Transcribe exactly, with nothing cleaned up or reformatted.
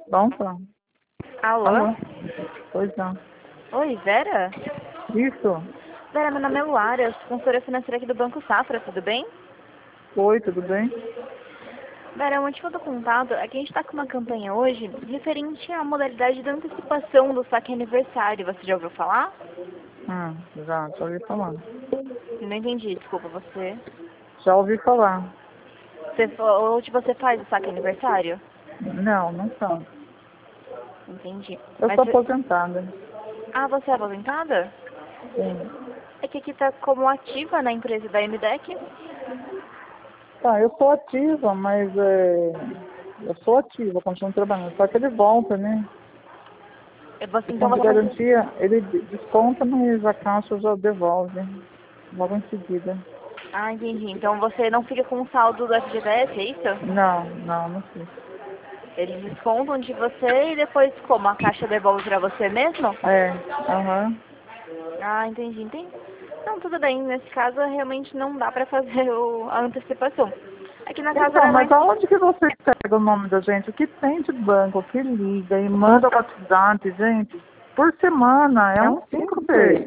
Bom, tá. Alô? Alô? Pois não. Oi, Vera? Isso. Vera, meu nome é Luara, eu sou consultora financeira aqui do Banco Safra, tudo bem? Oi, tudo bem? Vera, o motivo do contato é que a gente está com uma campanha hoje referente à modalidade de antecipação do saque aniversário. Você já ouviu falar? Hum, já, já ouvi falar. Não entendi, desculpa, você... Já ouvi falar. você hoje você faz o saque aniversário? Não, não são. Entendi. Eu Mas sou você... aposentada. Ah, você é aposentada? Sim. É que aqui está como ativa na empresa da M D E C. Tá, eu sou ativa, mas é... eu sou ativa, continuo trabalhando. Só que ele volta, né? Você, O então fundo de você faz... garantia, ele desconta, mas a caixa já devolve. Logo em seguida. Ah, entendi. Então você não fica com o saldo do F G T S, é isso? Não, não, não fiz. Eles descontam de você e depois como? A caixa devolve pra você mesmo? É, aham. Ah, entendi, entendi. Não, tudo bem. Nesse caso, realmente não dá pra fazer o, a antecipação. Aqui na casa Então, era mas mais... aonde que você pega o nome da gente? O que tem de banco que liga e manda o WhatsApp, gente? Por semana, é um cinco, seis.